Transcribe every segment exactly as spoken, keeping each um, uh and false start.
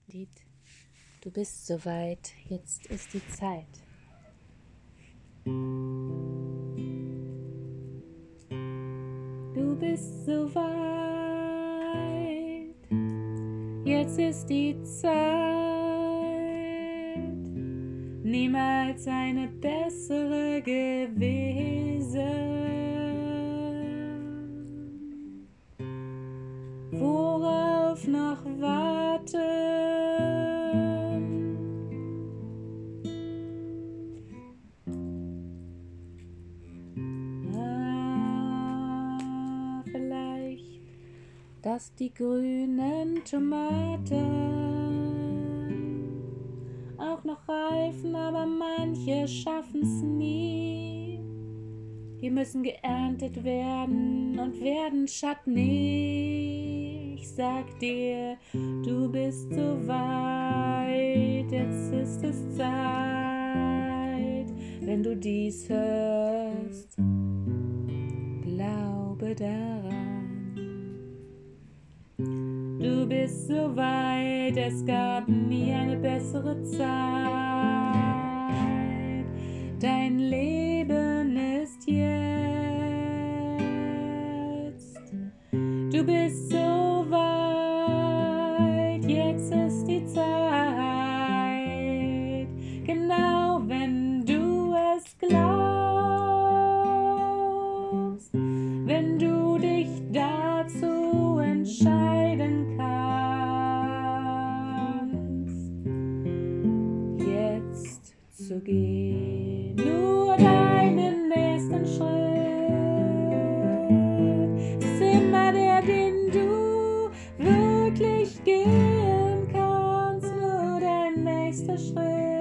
Lied. Du bist soweit, jetzt ist die Zeit. Du bist soweit, jetzt ist die Zeit. Niemals eine bessere gewesen. Worauf noch warten? Ah, vielleicht, dass die grünen Tomaten auch noch reifen, aber manche schaffen's nie. Die müssen geerntet werden und werden Chutney. Ich sag dir, du bist so weit, jetzt ist es Zeit. Wenn du dies hörst, glaube daran. Du bist so weit, es gab nie eine bessere Zeit. Dein Leben ist jetzt. Du bist so weit, jetzt ist die Zeit. Genau wenn du es glaubst, wenn du dich dazu entscheiden kannst, jetzt zu gehen, nur deinen nächsten Schritt ist immer der, den du wirklich gehen kannst. Nur dein nächster Schritt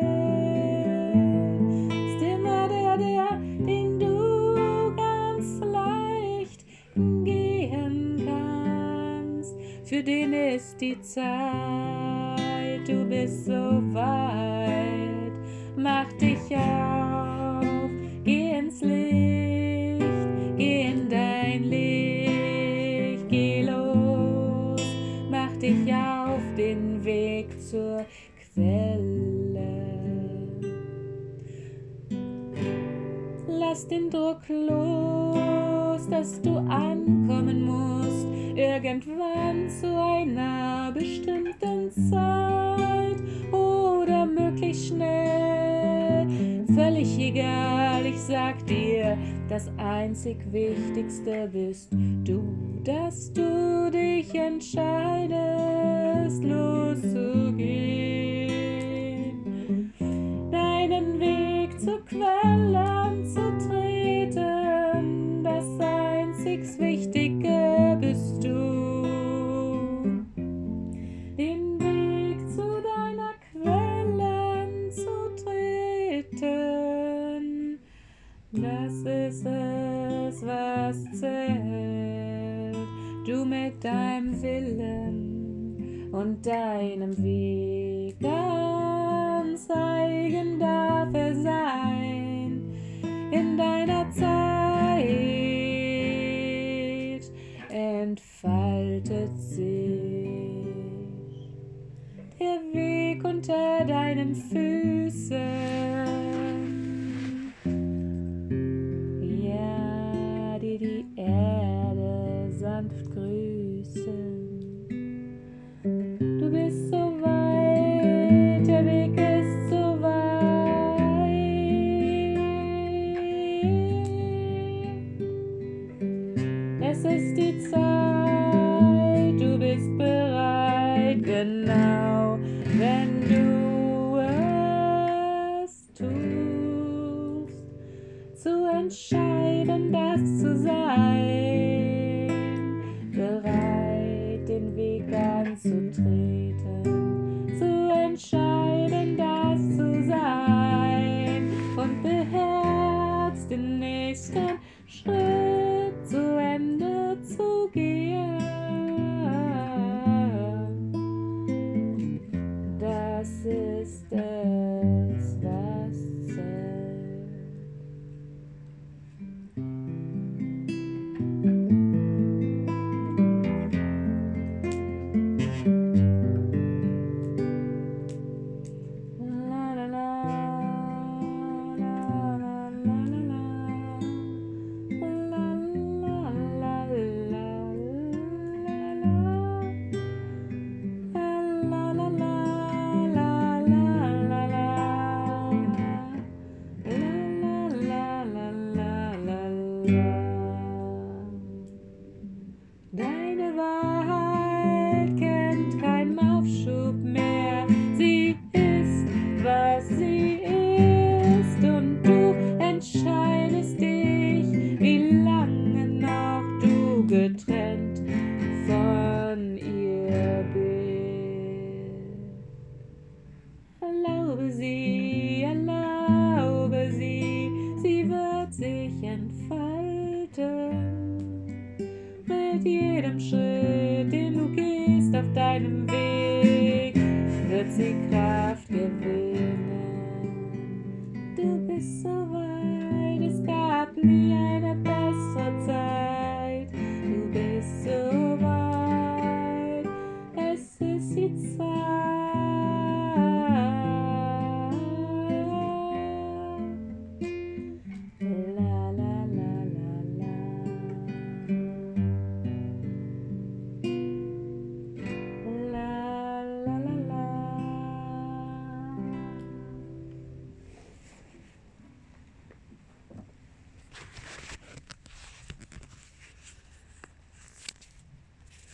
ist immer der, der, den du ganz leicht gehen kannst. Für den ist die Zeit, du bist so weit. Mach dich auf, geh ins Licht, geh in dein Licht, geh los, mach dich auf den Weg zur Quelle. Lass den Druck los, dass du ankommen musst, irgendwann zu einer bestimmten Zeit oder möglichst schnell. Völlig egal, ich sag dir, das einzig Wichtigste bist du, dass du dich entscheidest, loszugehen, deinen Weg zur Quelle anzutreten. Das einzig Wichtige bist du, den Weg zu deiner Quelle anzutreten. Das ist es, was zählt. Du mit deinem Willen und deinem Weg, ganz eigen darf er sein. In deiner Zeit entfaltet sich der Weg unter deinen Füßen. Ja, die die Erde sanft grüßen. Du bist so weit, der Weg ist so weit. Es ist die Zeit, du bist bereit, genau wenn du es tust, zu entscheiden, das zu sein, bereit, den Weg anzutreten, zu entscheiden, das zu sein und beherzt den nächsten Schritt zu Ende zu gehen. Das ist es, was zählt. sie kreist.